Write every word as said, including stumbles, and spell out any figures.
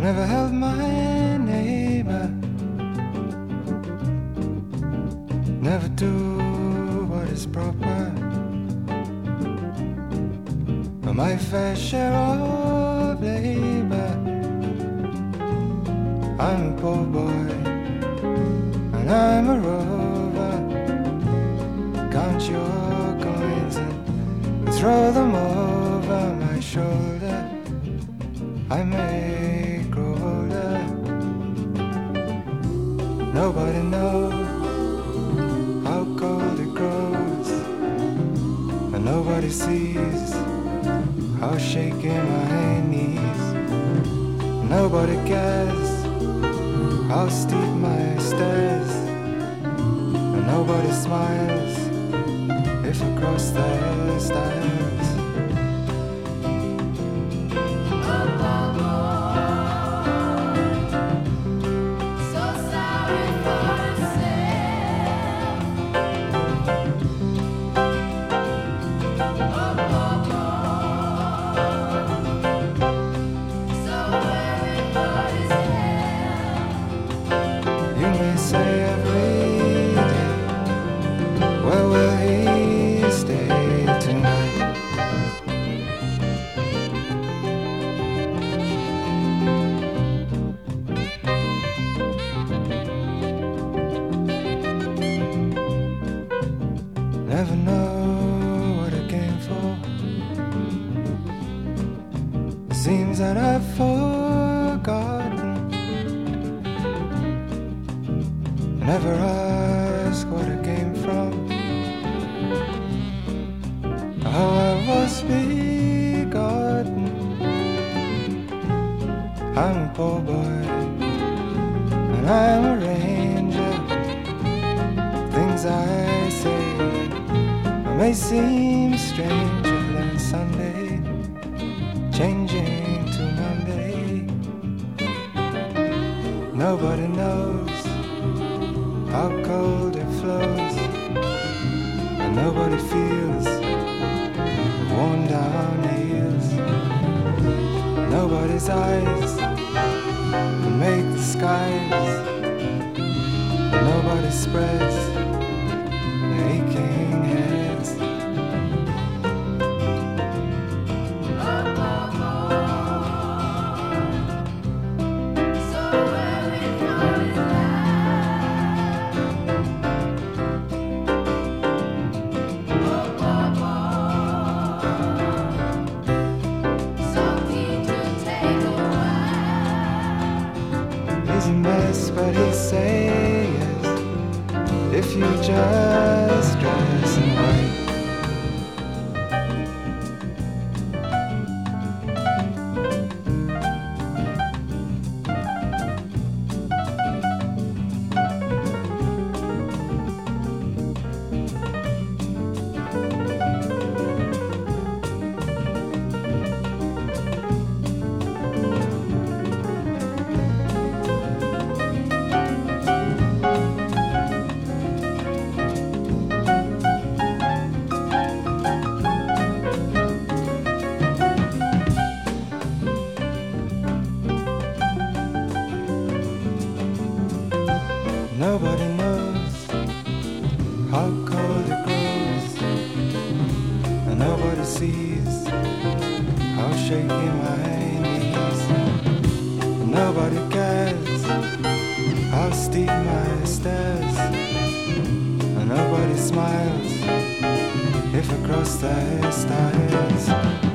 never held my neighbor, never do what is proper. But my fair share of labor. I'm a poor boy and I'm a rover. Count your coins and throw them over my shoulder. I may grow older. Nobody knows how cold it grows, and nobody sees how shaky my knees. Nobody cares how steep my stairs, and nobody smiles if I cross their stairs. Never know what I came for. It seems that I've forgotten. I never ask what I came from, how I was begotten. I'm a poor boy and I'm a ranger. Things I say may seem stranger than Sunday, changing to Monday. Nobody knows how cold it flows, and nobody feels worn down heels. Nobody's eyes can make the skies, and nobody spreads the aching heads. He's a mess, but he says if you just dress in white. Nobody knows how cold it grows, and nobody sees how shaky my knees. Nobody cares how steep my stairs, and nobody smiles if I cross their stairs.